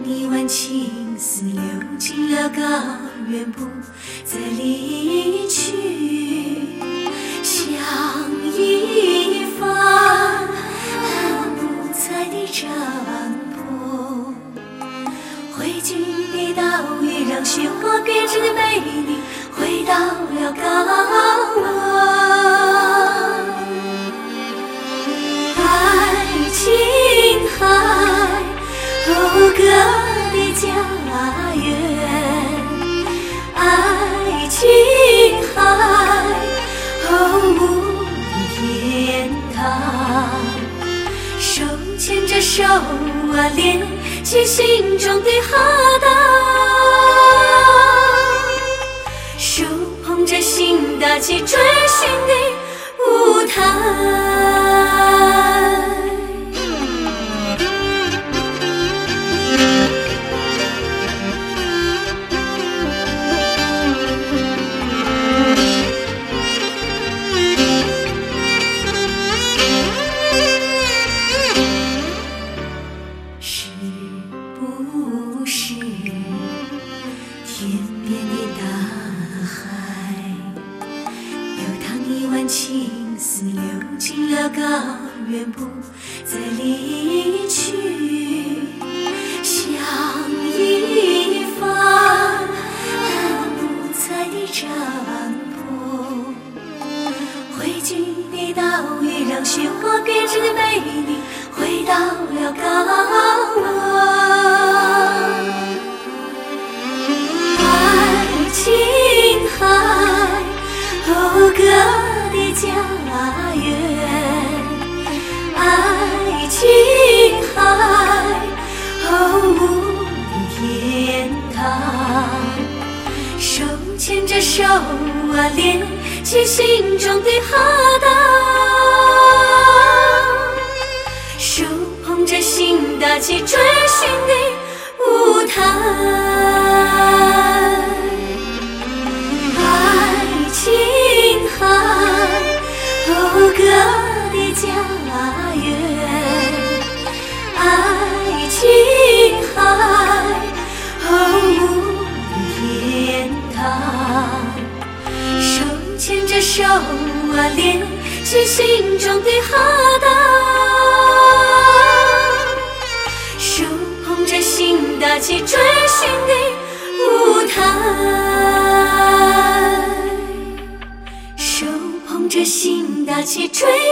一湾情丝流进了高原，不再离去。像一帆很五彩的帐篷，灰烬的岛屿让雪花变成的美丽，回到了高温。爱琴海，讴歌的家园。爱琴海，无的天堂。手牵着手连起心中的河道，手捧着心搭起追寻的舞台。是不是天边的大海，流淌一湾情丝流进了高原，不再离去。像一帆很五彩的帐篷，灰烬的岛屿让雪花变成的美丽，回到了高温。爱琴海，讴歌的家园。爱琴海，无的天堂。手牵着手连起心中的河道，手捧着心搭起追寻的舞台。爱琴海，讴歌的家园。爱琴海，无的天堂。手牵着手连起心中的河道，手捧着心搭起追寻的舞台。手捧着心搭起追